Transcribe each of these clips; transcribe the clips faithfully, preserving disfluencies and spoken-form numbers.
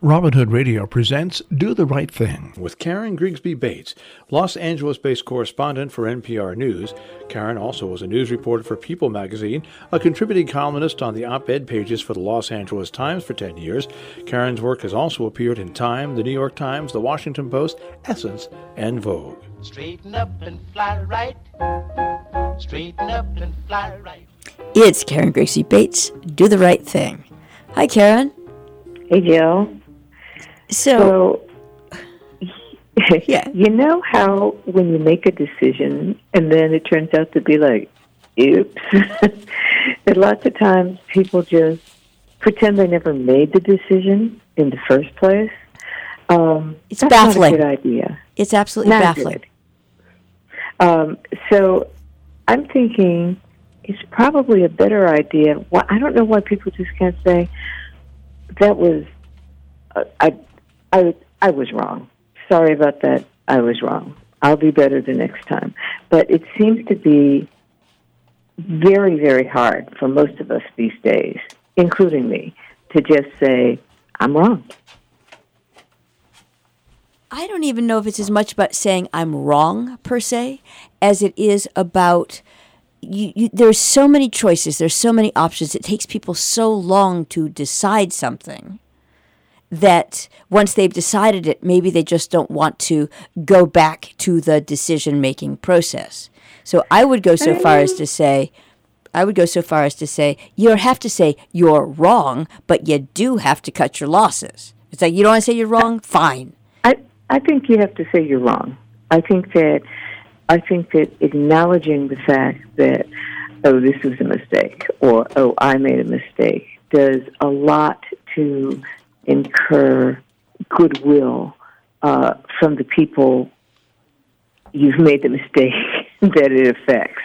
Robin Hood Radio presents Do the Right Thing with Karen Grigsby Bates, Los Angeles-based correspondent for N P R News. Karen also was a news reporter for People magazine, a contributing columnist on the op-ed pages for the Los Angeles Times for ten years. Karen's work has also appeared in Time, the New York Times, the Washington Post, Essence, and Vogue. Straighten up and fly right. Straighten up and fly right. It's Karen Grigsby Bates. Do the Right Thing. Hi, Karen. Hey, Jill. So, so yeah. You know how when you make a decision and then it turns out to be like, oops, that lots of times people just pretend they never made the decision in the first place? Um, it's that's baffling. Not a good idea. It's absolutely not baffling. Good. Um, so I'm thinking it's probably a better idea. Well, I don't know why people just can't say, that was, uh, I, I, I was wrong. Sorry about that. I was wrong. I'll be better the next time. But it seems to be very, very hard for most of us these days, including me, to just say, I'm wrong. I don't even know if it's as much about saying I'm wrong, per se, as it is about, you, you, there's so many choices, there's so many options. It takes people so long to decide something that once they've decided it, maybe they just don't want to go back to the decision-making process. So I would go so far as to say, I would go so far as to say, you don't have to say you're wrong, but you do have to cut your losses. It's like, you don't want to say you're wrong? Fine. I, I think you have to say you're wrong. I think that I think that acknowledging the fact that, oh, this was a mistake, or, oh, I made a mistake, does a lot to incur goodwill uh, from the people you've made the mistake that it affects.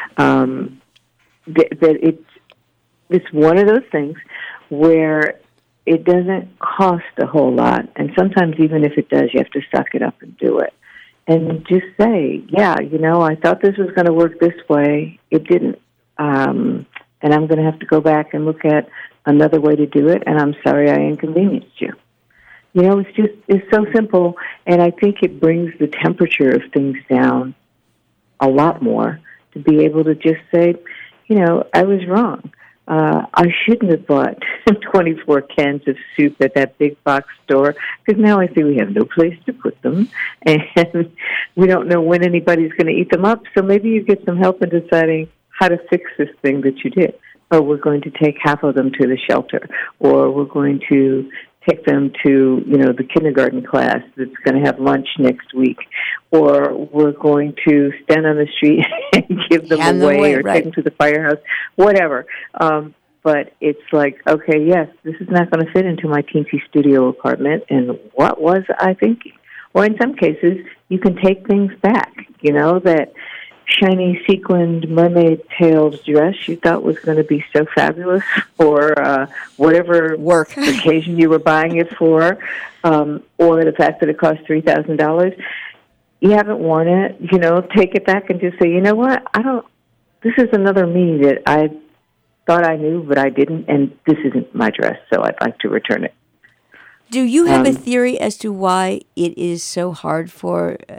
Um, that, that it's, it's one of those things where it doesn't cost a whole lot, and sometimes even if it does, you have to suck it up and do it. And just say, yeah, you know, I thought this was going to work this way. It didn't. Um, and I'm going to have to go back and look at another way to do it, and I'm sorry I inconvenienced you. You know, it's just, it's so simple, and I think it brings the temperature of things down a lot more to be able to just say, you know, I was wrong. Uh, I shouldn't have bought twenty-four cans of soup at that big box store, because now I see we have no place to put them, and we don't know when anybody's going to eat them up, so maybe you get some help in deciding how to fix this thing that you did. Oh, we're going to take half of them to the shelter, or we're going to take them to, you know, the kindergarten class that's going to have lunch next week, or we're going to stand on the street and give them Hand away, them away or right. take them to the firehouse, whatever. Um, but it's like, okay, yes, this is not going to fit into my teensy studio apartment, and what was I thinking? Or in some cases, you can take things back, you know, that shiny sequined mermaid-tailed dress you thought was going to be so fabulous, or uh, whatever Work. occasion you were buying it for, um, or the fact that it cost three thousand dollars. You haven't worn it, you know, take it back and just say, you know what, I don't, this is another me that I thought I knew, but I didn't, and this isn't my dress, so I'd like to return it. Do you have Um, a theory as to why it is so hard for uh,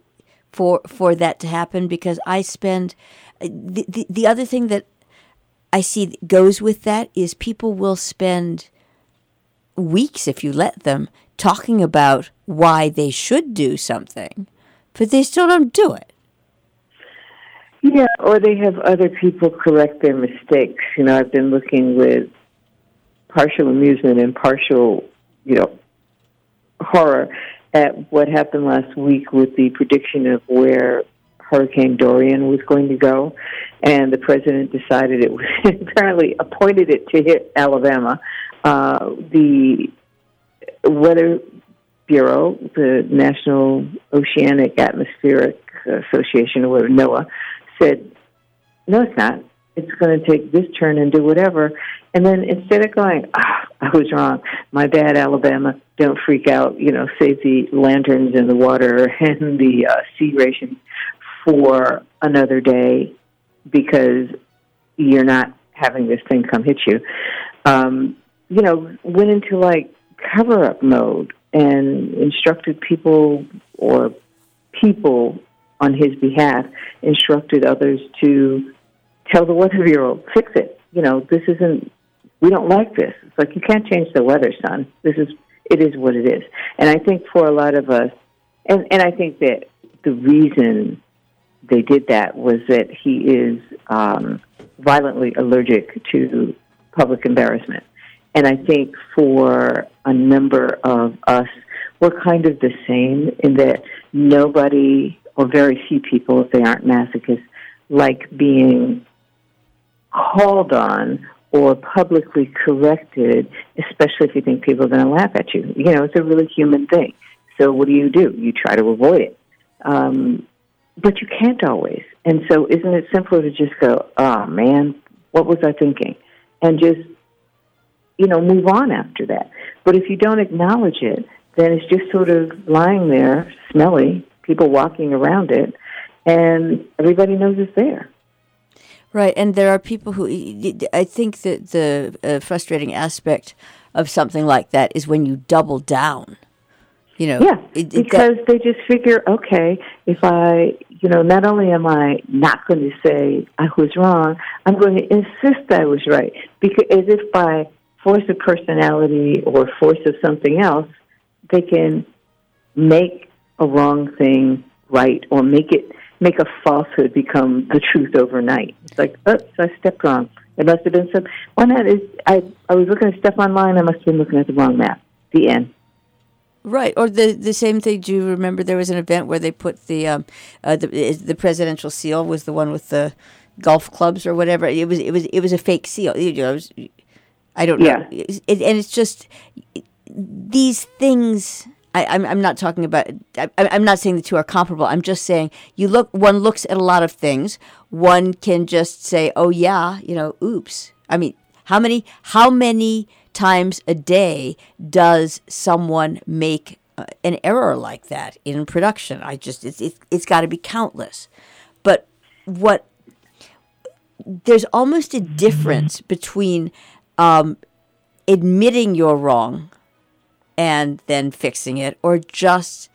for for that to happen? Because I spend the, the the other thing that I see that goes with that is people will spend weeks, if you let them, talking about why they should do something, but they still don't do it. Yeah, or they have other people correct their mistakes. You know, I've been looking with partial amusement and partial, you know, horror at what happened last week with the prediction of where Hurricane Dorian was going to go, and the president decided it was apparently appointed it to hit Alabama. Uh, the Weather Bureau, the National Oceanic Atmospheric Association, or whatever, NOAA, said, no, it's not. It's going to take this turn and do whatever. And then instead of going, ah, I was wrong, my bad, Alabama, don't freak out, you know, save the lanterns and the water and the uh, sea rations for another day because you're not having this thing come hit you. Um, you know, went into like cover-up mode and instructed people or people on his behalf instructed others to tell the weather-bureau, fix it. You know, this isn't, we don't like this. It's like, you can't change the weather, son. This is, it is what it is. And I think for a lot of us, and, and I think that the reason they did that was that he is um, violently allergic to public embarrassment. And I think for a number of us, we're kind of the same in that nobody, or very few people, if they aren't masochists, like being called on or publicly corrected, especially if you think people are going to laugh at you. You know, it's a really human thing. So what do you do? You try to avoid it. Um, but you can't always. And so isn't it simpler to just go, oh, man, what was I thinking? And just, you know, move on after that. But if you don't acknowledge it, then it's just sort of lying there, smelly, people walking around it, and everybody knows it's there. Right, and there are people who, I think that the uh, frustrating aspect of something like that is when you double down. You know, yeah, it, because that, they just figure, okay, if I, you know, not only am I not going to say I was wrong, I'm going to insist I was right, because as if by force of personality or force of something else, they can make a wrong thing right, or make it make a falsehood become the truth overnight. It's like, oops, I stepped wrong. It must have been some. One that is, I I was looking at stuff online. I must have been looking at the wrong map. The end. Right, or the the same thing. Do you remember there was an event where they put the um uh, the the presidential seal was the one with the golf clubs or whatever. It was it was it was a fake seal. You know, it was, I don't know. Yeah. It, and it's just these things. I, I'm I'm not talking about. I, I'm not saying the two are comparable. I'm just saying you look. One looks at a lot of things. One can just say, "Oh yeah," you know. Oops. I mean, how many how many times a day does someone make uh, an error like that in production? I just it's it's, it's got to be countless. But what there's almost a difference between um, admitting you're wrong and then fixing it, or just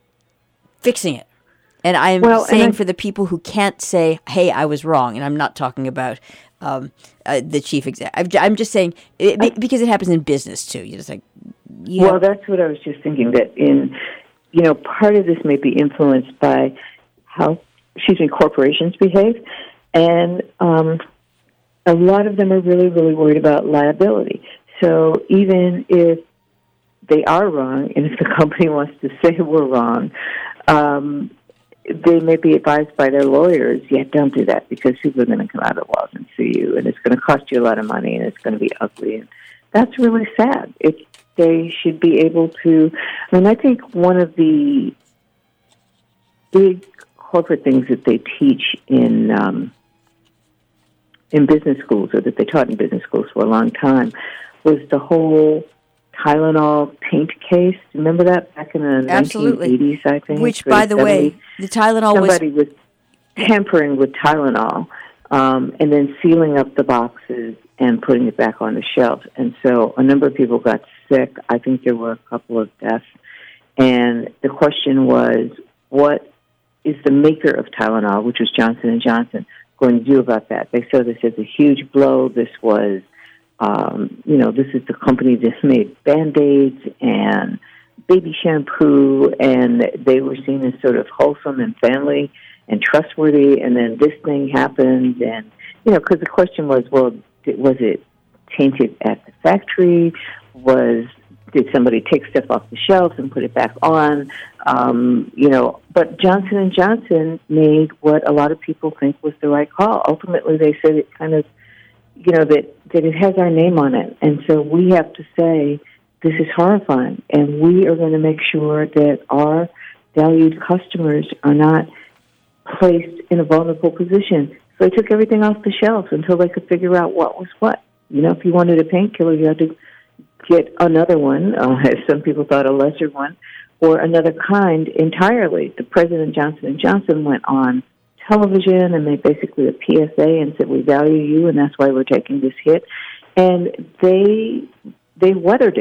fixing it. And I'm well, saying and I, for the people who can't say, hey, I was wrong, and I'm not talking about um, uh, the chief exec. I'm, I'm just saying, it, I, because it happens in business, too. You're just like, you well, know. that's what I was just thinking, that in, you know, part of this may be influenced by how, excuse me, corporations behave. And um, a lot of them are really, really worried about liability. So even if they are wrong, and if the company wants to say we're wrong, um, they may be advised by their lawyers, yeah, don't do that, because people are going to come out of the walls and sue you, and it's going to cost you a lot of money, and it's going to be ugly. And that's really sad. It, they should be able to, I mean, I think one of the big corporate things that they teach in um, in business schools, or that they taught in business schools for a long time, was the whole Tylenol taint case. Remember that back in the Absolutely. nineteen eighties, I think? Which, by the way, the Tylenol somebody was... was tampering with Tylenol um, and then sealing up the boxes and putting it back on the shelf. And so a number of people got sick. I think there were a couple of deaths. And the question was, what is the maker of Tylenol, which was Johnson and Johnson, going to do about that? They saw this as a huge blow. This was... Um, you know, this is the company that made Band-Aids and baby shampoo, and they were seen as sort of wholesome and family and trustworthy, and then this thing happened, and, you know, because the question was, well, was it tainted at the factory? Was, did somebody take stuff off the shelves and put it back on? Um, you know, but Johnson and Johnson made what a lot of people think was the right call. Ultimately, they said it kind of, you know, that, that it has our name on it. And so we have to say, this is horrifying. And we are going to make sure that our valued customers are not placed in a vulnerable position. So they took everything off the shelves until they could figure out what was what. You know, if you wanted a painkiller, you had to get another one, uh, as some people thought a lesser one, or another kind entirely. The President Johnson and Johnson went on television and made basically a P S A and said, we value you, and that's why we're taking this hit. And they they weathered it,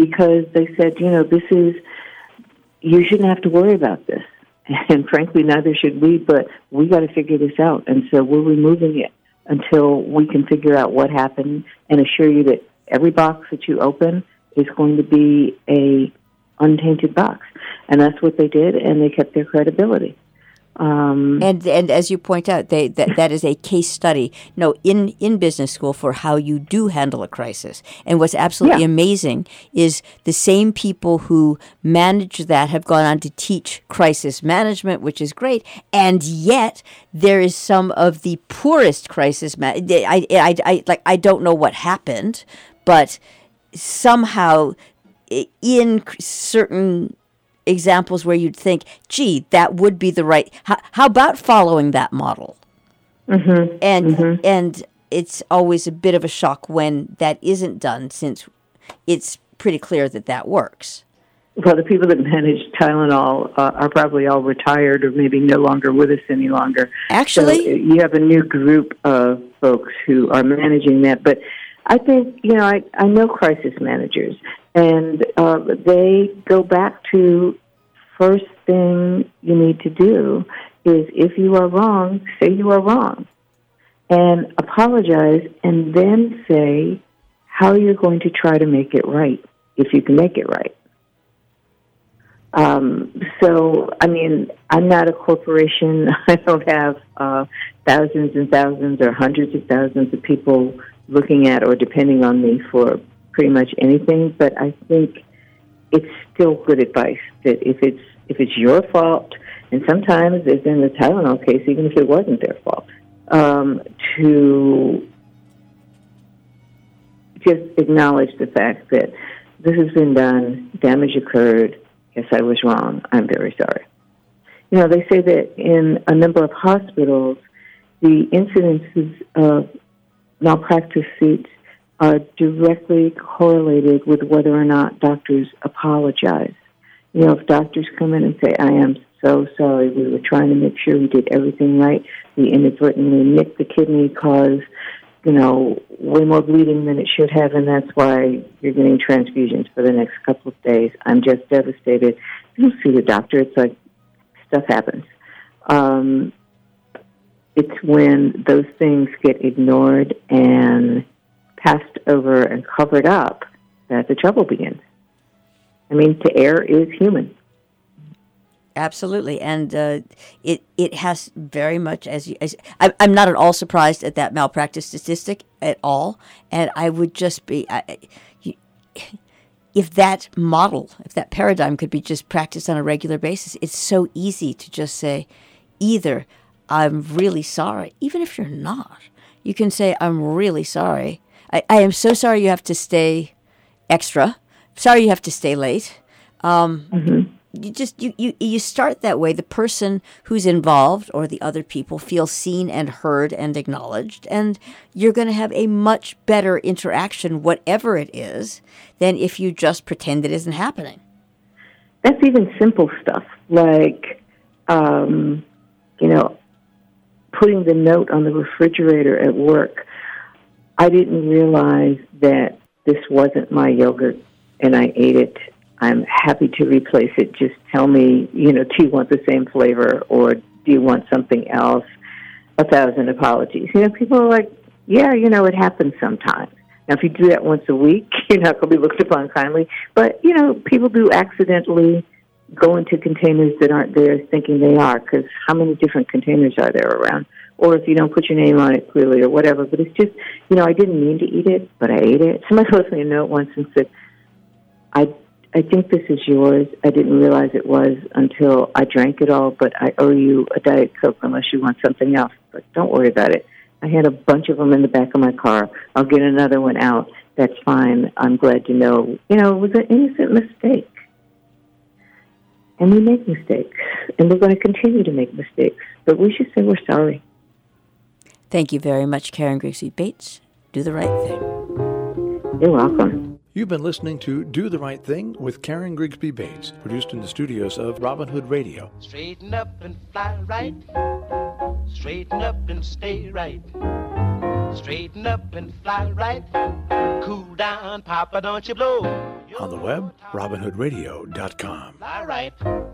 because they said, you know, this is, you shouldn't have to worry about this. And frankly, neither should we, but we got to figure this out. And so we're removing it until we can figure out what happened and assure you that every box that you open is going to be a untainted box. And that's what they did, and they kept their credibility. Um, and and as you point out, they, that that is a case study. No, in, in business school for how you do handle a crisis. And what's absolutely yeah. amazing is the same people who manage that have gone on to teach crisis management, which is great. And yet there is some of the poorest crisis. Ma- I, I, I like I don't know what happened, but somehow in certain examples where you'd think, gee, that would be the right, how, how about following that model? Mm-hmm. And mm-hmm. and it's always a bit of a shock when that isn't done, since it's pretty clear that that works. Well, the people that manage Tylenol uh, are probably all retired or maybe no longer with us any longer. Actually? So you have a new group of folks who are managing that. But I think, you know, I, I know crisis managers, and uh, they go back to first thing you need to do is if you are wrong, say you are wrong, and apologize, and then say how you're going to try to make it right, if you can make it right. Um, so, I mean, I'm not a corporation. I don't have uh, thousands and thousands or hundreds of thousands of people looking at or depending on me for pretty much anything, but I think it's still good advice that if it's if it's your fault, and sometimes, as in the Tylenol case, even if it wasn't their fault, um, to just acknowledge the fact that this has been done, damage occurred, yes, I was wrong, I'm very sorry. You know, they say that in a number of hospitals, the incidences of malpractice suits are directly correlated with whether or not doctors apologize. You know, if doctors come in and say, I am so sorry, we were trying to make sure we did everything right, we inadvertently nicked the kidney, caused, you know, way more bleeding than it should have, and that's why you're getting transfusions for the next couple of days. I'm just devastated. You don't see the doctor. It's like stuff happens. Um, it's when those things get ignored and passed over and covered up that the trouble begins. I mean, to err is human. Absolutely, and uh, it it has very much as, you, as I, I'm not at all surprised at that malpractice statistic at all, and I would just be, I, you, if that model, if that paradigm could be just practiced on a regular basis, it's so easy to just say, either I'm really sorry, even if you're not, you can say I'm really sorry. I, I am so sorry you have to stay extra. Sorry you have to stay late. Um, mm-hmm. You just you, you you start that way. The person who's involved or the other people feel seen and heard and acknowledged, and you're going to have a much better interaction, whatever it is, than if you just pretend it isn't happening. That's even simple stuff like, um, you know, putting the note on the refrigerator at work. I didn't realize that this wasn't my yogurt, and I ate it. I'm happy to replace it. Just tell me, you know, do you want the same flavor or do you want something else? A thousand apologies. You know, people are like, yeah, you know, it happens sometimes. Now, if you do that once a week, you're not going to be looked upon kindly. But, you know, people do accidentally go into containers that aren't theirs thinking they are, because how many different containers are there around? Or if you don't put your name on it clearly or whatever. But it's just, you know, I didn't mean to eat it, but I ate it. Somebody left me a note once and said, I I think this is yours. I didn't realize it was until I drank it all, but I owe you a Diet Coke unless you want something else. But don't worry about it. I had a bunch of them in the back of my car. I'll get another one out. That's fine. I'm glad to know. You know, it was an innocent mistake. And we make mistakes, and we're going to continue to make mistakes. But we should say we're sorry. Thank you very much, Karen Grigsby Bates. Do the right thing. You're welcome. You've been listening to Do the Right Thing with Karen Grigsby Bates, produced in the studios of Robin Hood Radio. Straighten up and fly right. Straighten up and stay right. Straighten up and fly right. Cool down, Papa, don't you blow. On the web, robin hood radio dot com. Fly right.